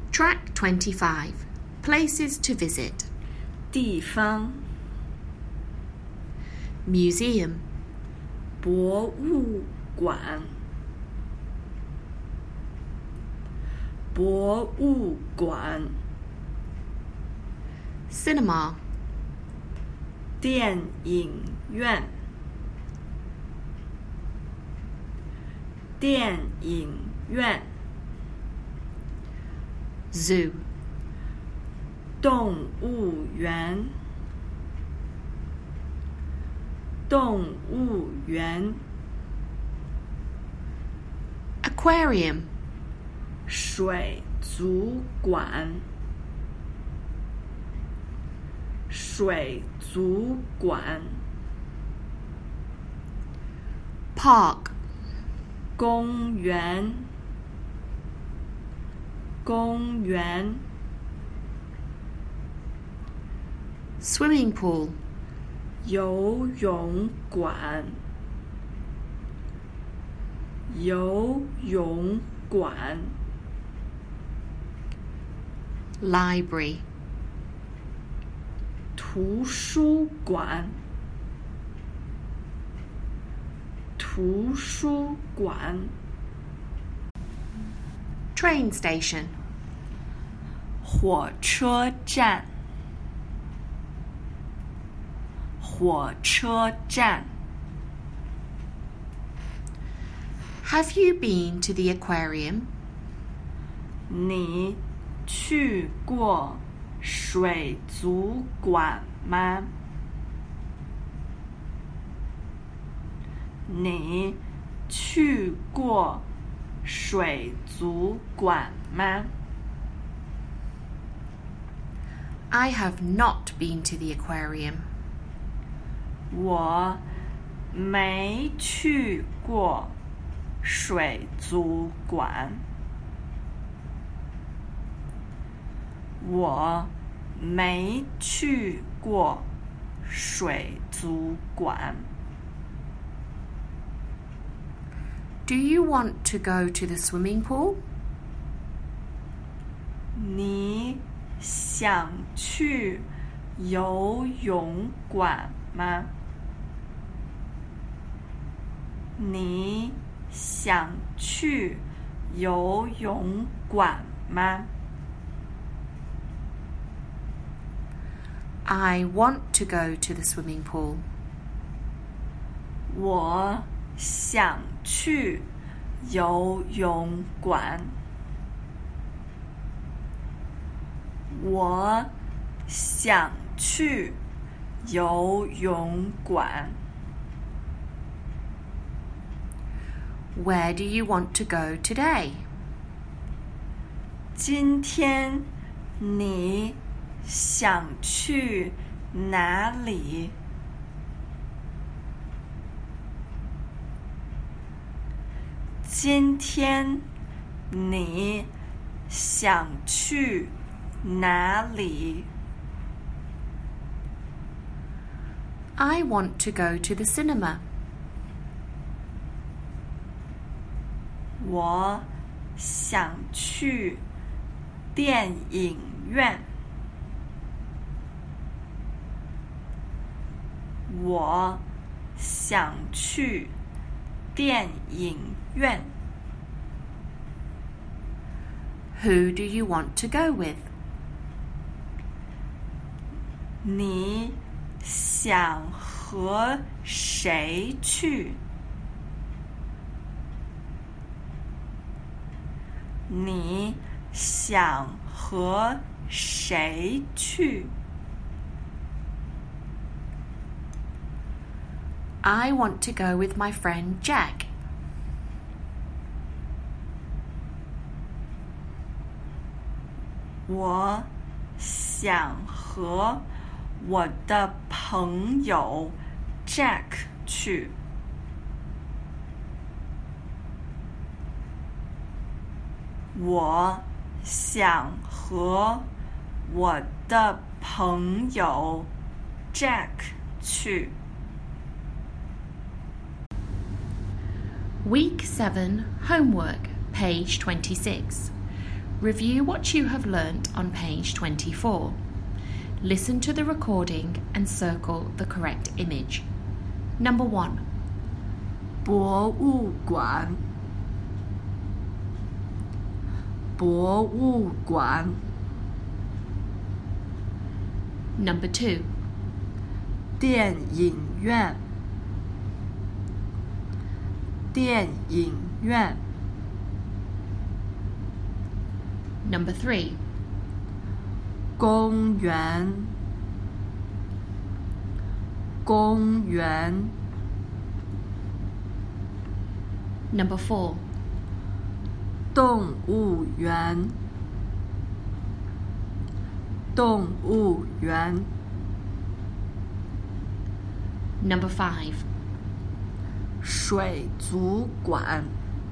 Track 25. Places to visit. 地方 Museum. 博物馆博物馆 Cinema. 电影院电影院 Zoo. 动物园动物园 Aquarium. 水族馆水族馆 Park. 公园公园 Swimming pool. 游泳馆游泳馆 Library. 图书馆图书馆 Train station. 火车站火车站 Have you been to the aquarium? 你去过水族馆吗？你去过水族馆吗？ I have not been to the aquarium. 我没去过水族馆。我没去过水族馆。 Do you want to go to the swimming pool? 你想去游泳馆吗？你想去游泳馆吗？ I want to go to the swimming pool. 我想去游泳馆。我想去游泳馆。 Where do you want to go today? 今天你想去哪里？今天你想去哪里？ I want to go to the cinema. 我想去电影院。我想去电影院。 Who do you want to go with? 你想和谁去？你想和谁去？ I want to go with my friend Jack. 我想和我的朋友 Jack 去。我想和我的朋友 Jack 去。 Week 7, Homework, page 26. Review what you have learnt on page 24. Listen to the recording and circle the correct image. Number 1. 博物馆，博物馆。 Number 2. 电影院，电影院。 Number 3. 公园，公园。 Number 4. 动物园，动物园。 Number 5. 水族馆，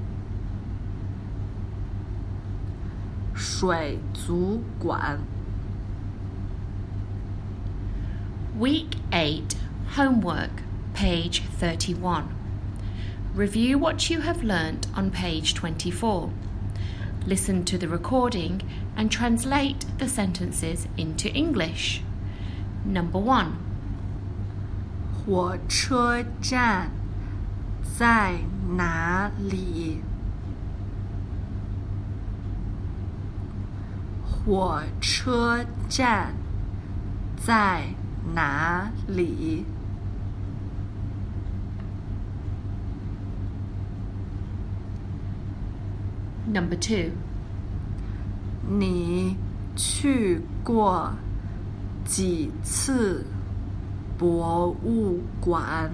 水族馆。 Week 8, Homework, page 31. Review what you have learnt on page 24. Listen to the recording and translate the sentences into English. Number 1. 火车站在哪里？火车站在哪里？ Number 2. 你去过几次博物馆？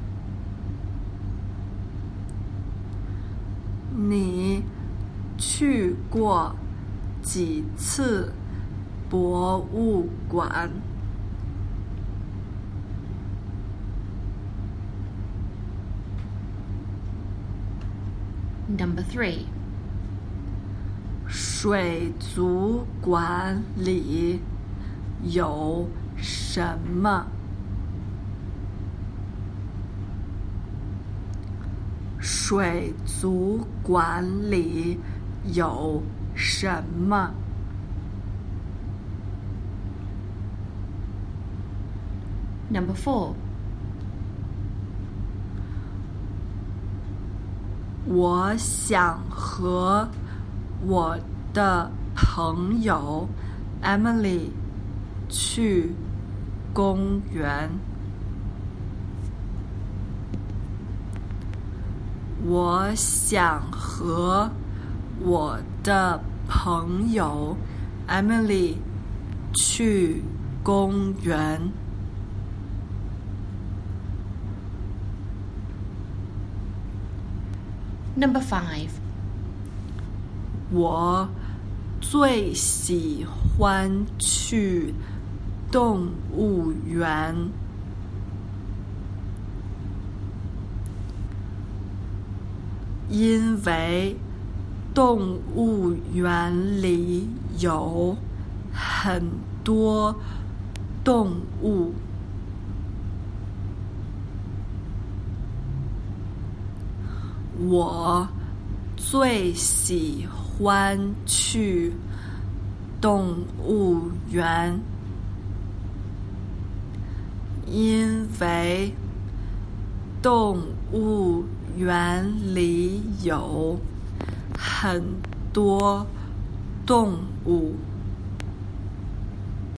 你去过几次博物馆？ Number 3. 水族馆里有什么？水族馆里有什么？ Number 4. 我想和我的朋友 Emily 去公园。我想和我的朋友 Emily 去公园。 Number 5. 我最喜欢去动物园。因为动物园里有很多动物。我最喜欢去动物园，因为动物园里有很多动物。